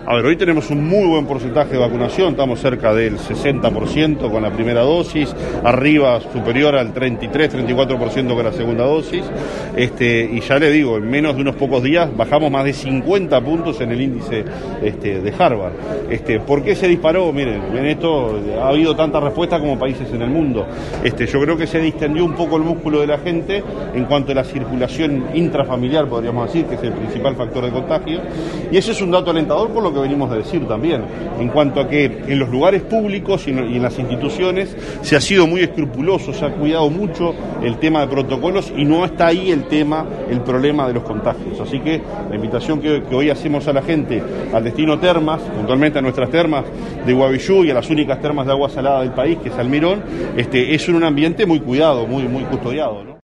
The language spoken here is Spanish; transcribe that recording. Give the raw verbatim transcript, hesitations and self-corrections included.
A ver, hoy tenemos un muy buen porcentaje de vacunación, estamos cerca del sesenta por ciento con la primera dosis, arriba superior al treinta y tres, treinta y cuatro por ciento con la segunda dosis, este, y ya le digo, en menos de unos pocos días bajamos más de cincuenta puntos en el índice este, de Harvard. Este, ¿Por qué se disparó? Miren, en esto ha habido tanta respuesta como países en el mundo. Este, yo creo que se distendió un poco el músculo de la gente en cuanto a la circulación intrafamiliar, podríamos decir, que es el principal factor de contagio, y ese es un dato alentador por lo que venimos de decir también, en cuanto a que en los lugares públicos y en las instituciones se ha sido muy escrupuloso, se ha cuidado mucho el tema de protocolos y no está ahí el tema, el problema de los contagios. Así que la invitación que, que hoy hacemos a la gente, al destino termas, puntualmente a nuestras termas de Guavillú y a las únicas termas de agua salada del país, que es Almirón, este, es en un ambiente muy cuidado, muy, muy custodiado, ¿no?